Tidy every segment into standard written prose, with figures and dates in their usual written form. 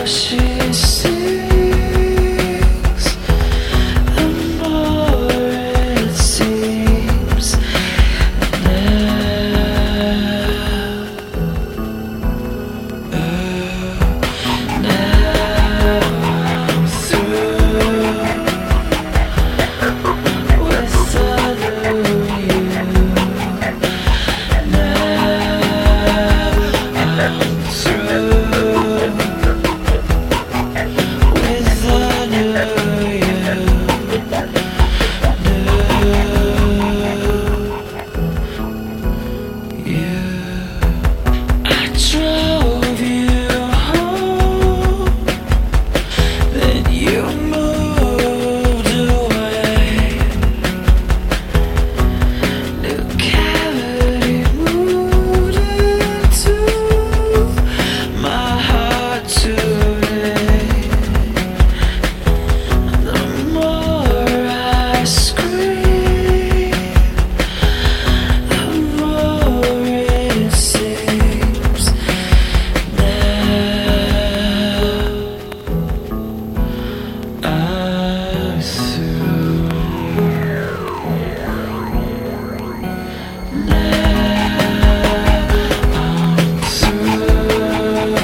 she sings, the more it seems now I'm through with the new you. Now I'm through with the new you. New you. I drove you home, then you moved away. New cavity moved into my heart today. The more I scream, the more it seems now I'm through. Now I'm through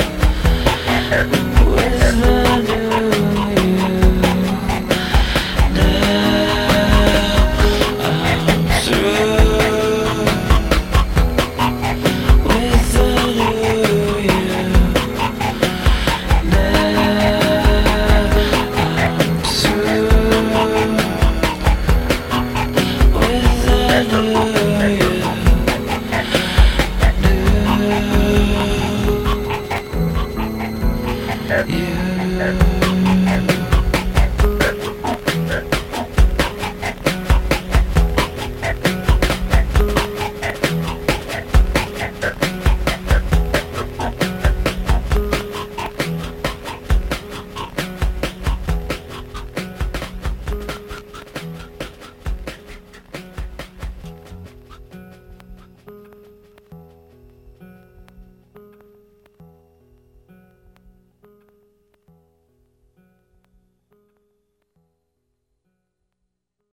with the new you. Now I'm through with the new you. Now I'm through with the new you. New you.